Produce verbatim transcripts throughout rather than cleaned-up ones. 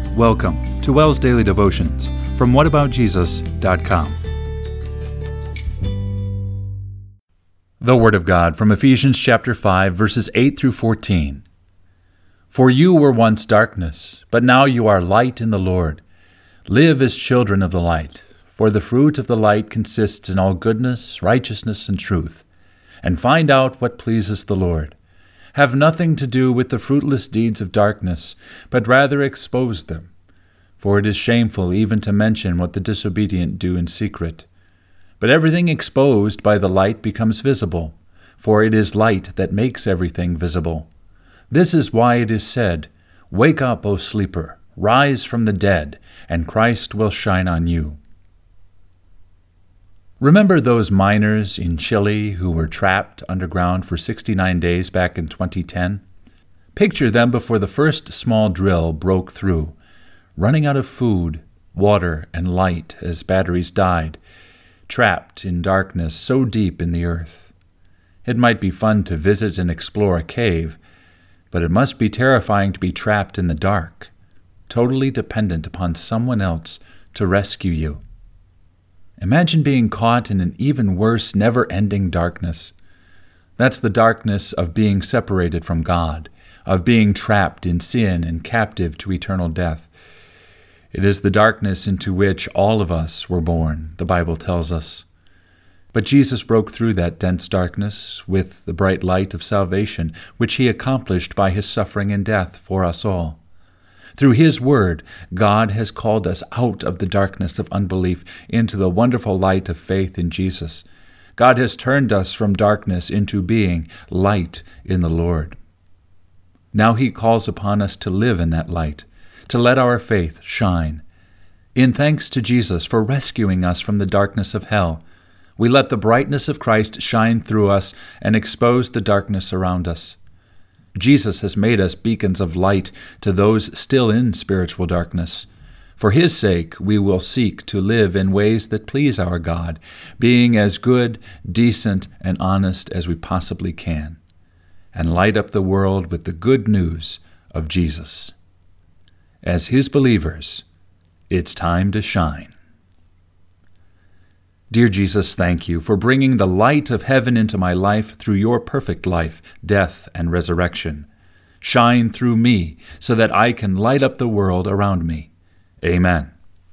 Welcome to WELS Daily Devotions from what about jesus dot com. The Word of God from Ephesians chapter five, verses eight through fourteen. For you were once darkness, but now you are light in the Lord. Live as children of the light, for the fruit of the light consists in all goodness, righteousness, and truth. And find out what pleases the Lord. Have nothing to do with the fruitless deeds of darkness, but rather expose them. For it is shameful even to mention what the disobedient do in secret. But everything exposed by the light becomes visible, for it is light that makes everything visible. This is why it is said, "Wake up, O sleeper, rise from the dead, and Christ will shine on you." Remember those miners in Chile who were trapped underground for sixty-nine days back in twenty ten? Picture them before the first small drill broke through, running out of food, water, and light as batteries died, trapped in darkness so deep in the earth. It might be fun to visit and explore a cave, but it must be terrifying to be trapped in the dark, totally dependent upon someone else to rescue you. Imagine being caught in an even worse, never-ending darkness. That's the darkness of being separated from God, of being trapped in sin and captive to eternal death. It is the darkness into which all of us were born, the Bible tells us. But Jesus broke through that dense darkness with the bright light of salvation, which he accomplished by his suffering and death for us all. Through his word, God has called us out of the darkness of unbelief into the wonderful light of faith in Jesus. God has turned us from darkness into being light in the Lord. Now he calls upon us to live in that light, to let our faith shine. In thanks to Jesus for rescuing us from the darkness of hell, we let the brightness of Christ shine through us and expose the darkness around us. Jesus has made us beacons of light to those still in spiritual darkness. For his sake, we will seek to live in ways that please our God, being as good, decent, and honest as we possibly can, and light up the world with the good news of Jesus. As his believers, it's time to shine. Dear Jesus, thank you for bringing the light of heaven into my life through your perfect life, death, and resurrection. Shine through me so that I can light up the world around me. Amen.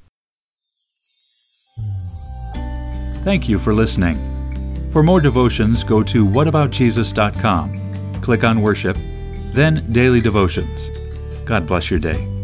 Thank you for listening. For more devotions, go to what about jesus dot com. Click on Worship, then Daily Devotions. God bless your day.